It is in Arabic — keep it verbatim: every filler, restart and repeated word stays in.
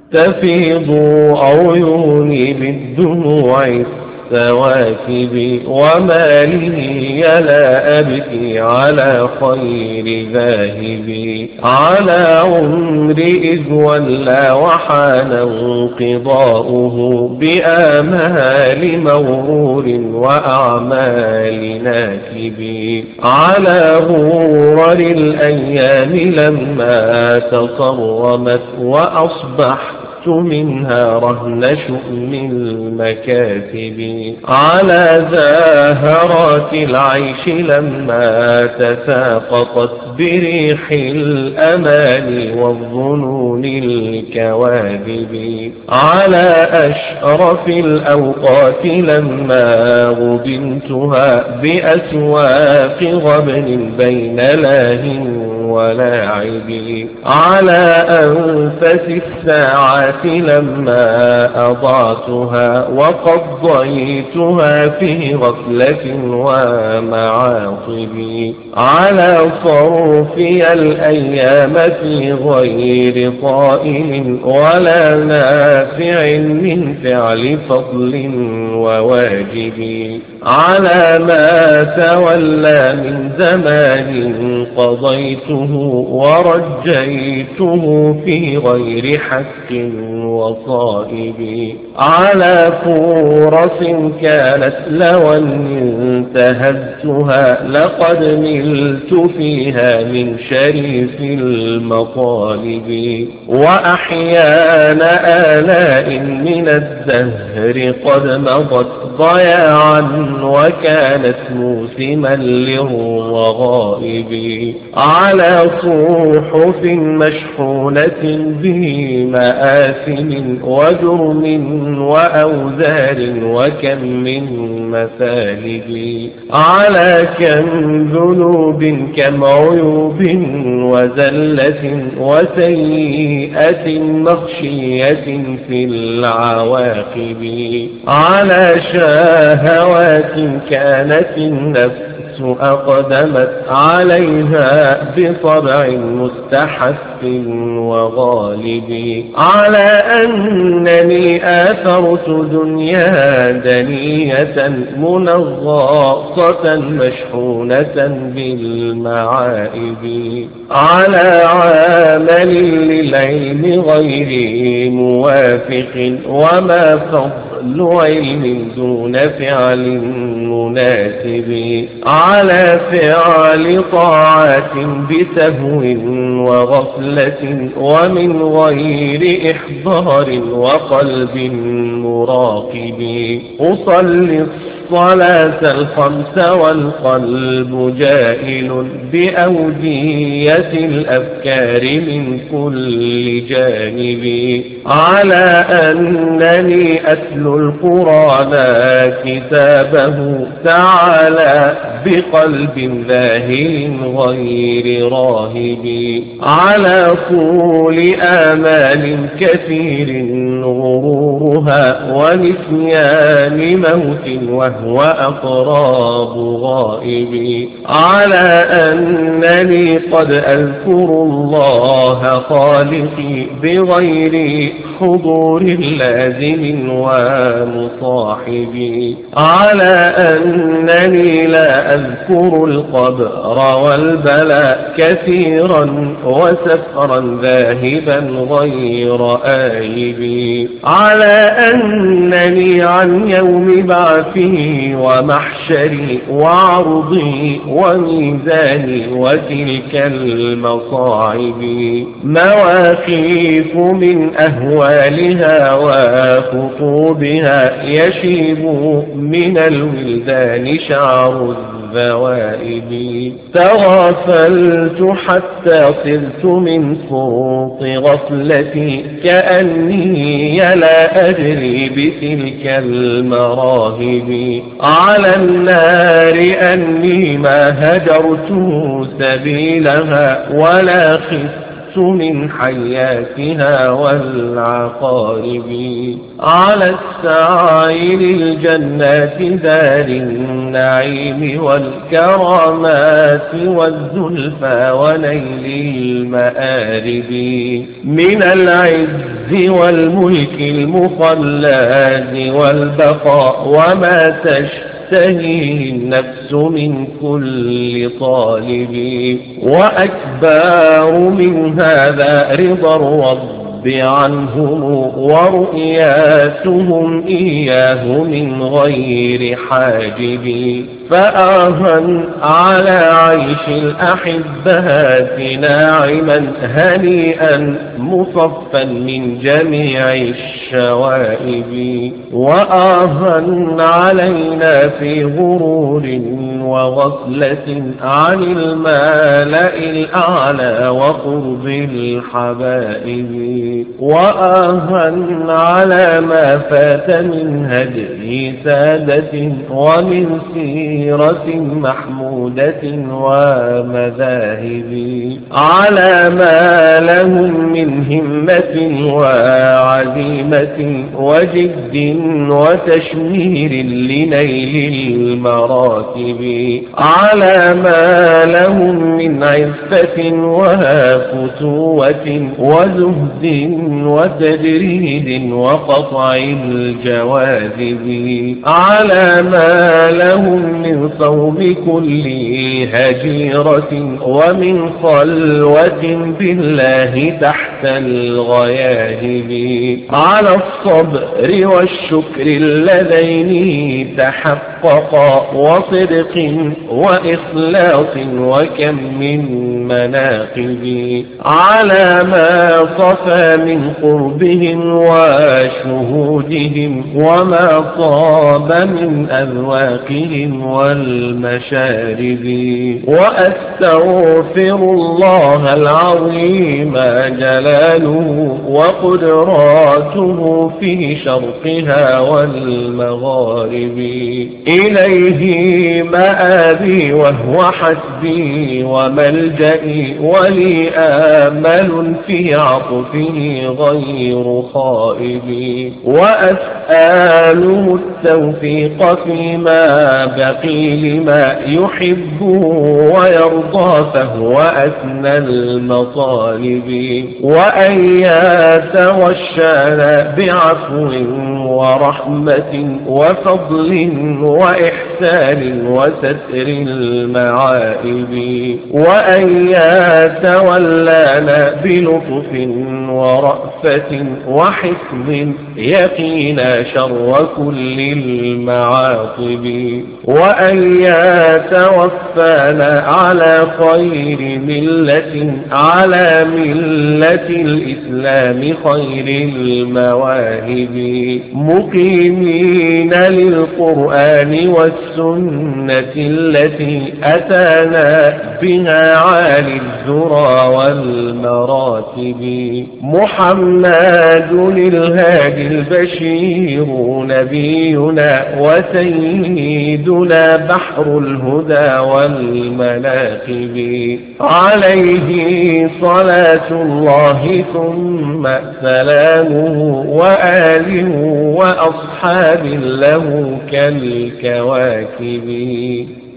تفيض عيوني بالدموع السواكب، وما لي لا أبكي على خير ذاهبي، على عمري إذ ولى وحان انقضاؤه، بآمال مغرور وأعمال ناكب، على غرر الأيام لما تصرمت، وأصبحت منها رهن شؤم المكاتب، على زاهرات العيش لما تساقطت بريح الأمان والظنون الكواذب، على أشرف الأوقات لما غبنتها بأسواق غبن بين لاه ولاعب، على أنفس الساعات لما أضعتها وقضيتها في غفلة ومعاصب، على صرفي الأيام في غير طائل ولا نافع من فعل فضل وواجب، على ما تولى من زمان قضيته ورجيته في غير حق وصائب، على فرص كانت لو انتهزتها لقد نلت فيها من شريف المطالب، وأحيان آلاء من الدهر قد مضت ضياعا وكانت موسما للرغائب، على صحف مشحونة بمآثم وجرم وأوزار وكم من مثالب، على كم ذنوب كم عيوب وزلة وسيئة مخشية في العواقب، على شهوات كانت النفس أقدمت عليها بطبع مستحث وغالب، على أنني آثرت دنيا دنية منغصة مشحونة بالمعائب، على عامل للعلم غير موافق وما فضل علم دون فعل مناسب، على فعل طاعات بسهو وغفلة ومن غير إحضار وقلب مراقب، أصلي الصلاة الخمس والقلب جائل بأودية الأفكار من كل جانب، على أنني أتلو القرآن كتابه تعالى بقلب ذاهل غير راهب، على طول آمال كثير غرورها ونسيان موت وهو أقراب غائب، على أنني قد أذكر الله خالقي بغير حضور لازم ومصاحب، على أنني لا أذكر القبر والبلاء كثيرا وسفرا ذاهبا غير آيب، على أنني عن يوم بعثي ومحشري وعرضي وميزاني وتلك المصاعب مواقيف من أهوالها وخطوبها يشيب من الولدان شعر الذوائب، تغافلت حتى صرت من فرط غفلتي كأني لا أدري بتلك المراهب، على النار أني ما هجرت سبيلها ولا خفت من حياتها والعقارب، على السعي للجنات دار النعيم والكرامات والزلفى ونيل المآرب، من العز والملك المخلد والبقاء وما تشتهيه النفس من كل طالب. وأكبر من هذا رضا الرب عنهم ورؤياتهم إياه من غير حاجب. فآها على عيش الأحبات ناعما هنيئا مصفا من جميع الشوائب. وآها علينا في غرور وغفلة عن المالأ الأعلى وقرب الحبائب. وآها على ما فات من هدي سادة ومن سيرة محمودة ومذاهب. على ما لهم من همة وعزيمة وجد وتشمير لنيل المراتب. على ما لهم من عفة وفتوة وزهد وتجريد وقطع الجواذب. على ما لهم من صوم كل هجيرة ومن خلوة بالله تحت الغياهب. على الصبر والشكر اللذين تحققا وصدق وإخلاص وكم من مناقب. على ما صفى من قربهم وشهودهم وما طاب من أذواقهم والمشارب. وأستغفر الله العظيم جلاله وقدراته في شرقها والمغارب. إليه مآبي وهو حسبي وملجئي ولي آمل في عطفه غير خائب. وأسأله التوفيق فيما بقي لما يحب ويرضى فهو أثنى المطالب. وأن يتغشانا بعفو ورحمة وفضل وإحسان وستر المعائب. وأن يتولانا بلطف ورأفة وحفظ يقينا شر كل المعاصب. وأن يتوفانا على خير ملة على ملة الإسلام خير المواهب. مقيمين للقرآن والسنة التي أتانا بها عالي الذرى والمراتب. محمد الهادي البشير نبينا وسيدنا بحر الهدى والمناقب. عليه صلاة الله ثم سلامه وآله وأصحاب له كالكواكب.